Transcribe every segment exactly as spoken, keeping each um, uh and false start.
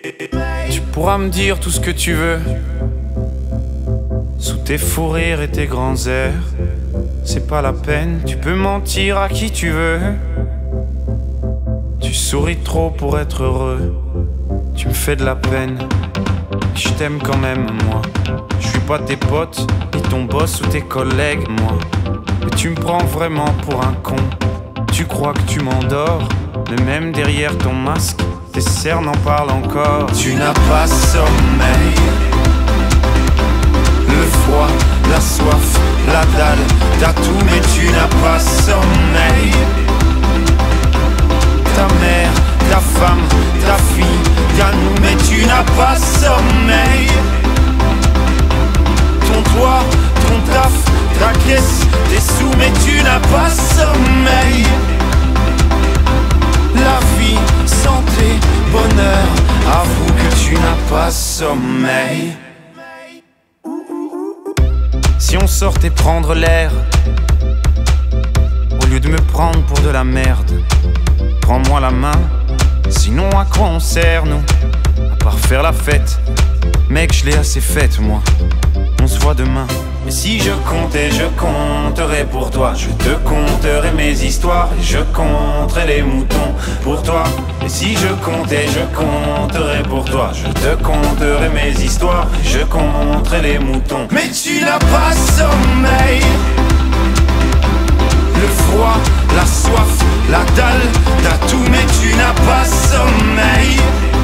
Tu pourras me dire tout ce que tu veux, sous tes fous rires et tes grands airs. C'est pas la peine, tu peux mentir à qui tu veux. Tu souris trop pour être heureux. Tu me fais de la peine, je t'aime quand même moi. Je suis pas tes potes, ni ton boss ou tes collègues moi. Mais tu me prends vraiment pour un con. Tu crois que tu m'endors, mais même derrière ton masque, tes cernes en parlent encore. Tu n'as pas sommeil. Le froid, la soif, la dalle, t'as tout mais tu n'as pas sommeil. Ta mère, ta femme, ta fille, t'as nous mais tu n'as pas sommeil. Ton toit, ton taf, ta caisse, tes sous mais tu n'as pas sommeil. La vie, santé, bonheur, avoue que tu n'as pas sommeil. Si on sortait prendre l'air, au lieu de me prendre pour de la merde, prends-moi la main, sinon à quoi on sert nous? À part faire la fête, mec je l'ai assez faite moi. On se voit demain. Et si je comptais, je compterais pour toi. Je te conterais mes histoires et je compterais les moutons pour toi. Et si je comptais, je compterais pour toi. Je te conterais mes histoires et je compterais les moutons. Mais tu n'as pas sommeil. Le froid, la soif, la dalle, t'as tout mais tu n'as pas sommeil.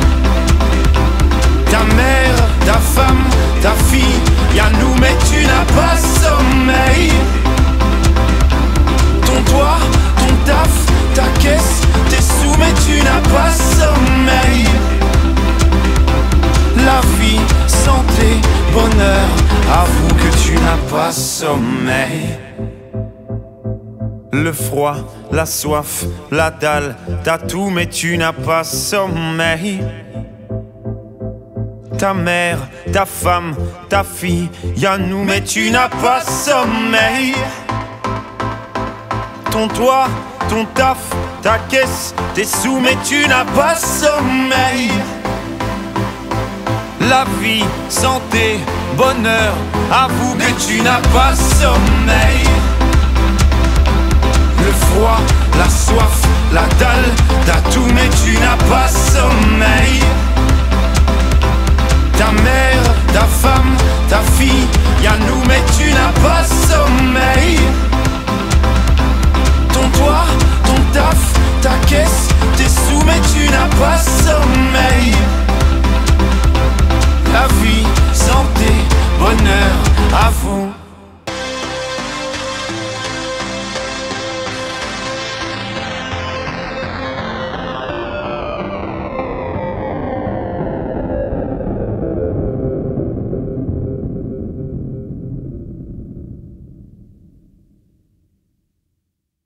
Ta mère, ta femme, ta fille, y'a nous mais tu n'as pas sommeil. Ton toit, ton taf, ta caisse, tes sous mais tu n'as pas sommeil. La vie, santé, bonheur, avoue que tu n'as pas sommeil. Le froid, la soif, la dalle, t'as tout mais tu n'as pas sommeil. Ta mère, ta femme, ta fille, y'a nous mais tu n'as pas sommeil. Ton toit, ton taf, ta caisse, tes sous mais tu n'as pas sommeil. La vie, santé, bonheur, avoue que tu n'as pas sommeil. Le froid, la soif, la dalle, t'as tout mais tu n'as pas sommeil.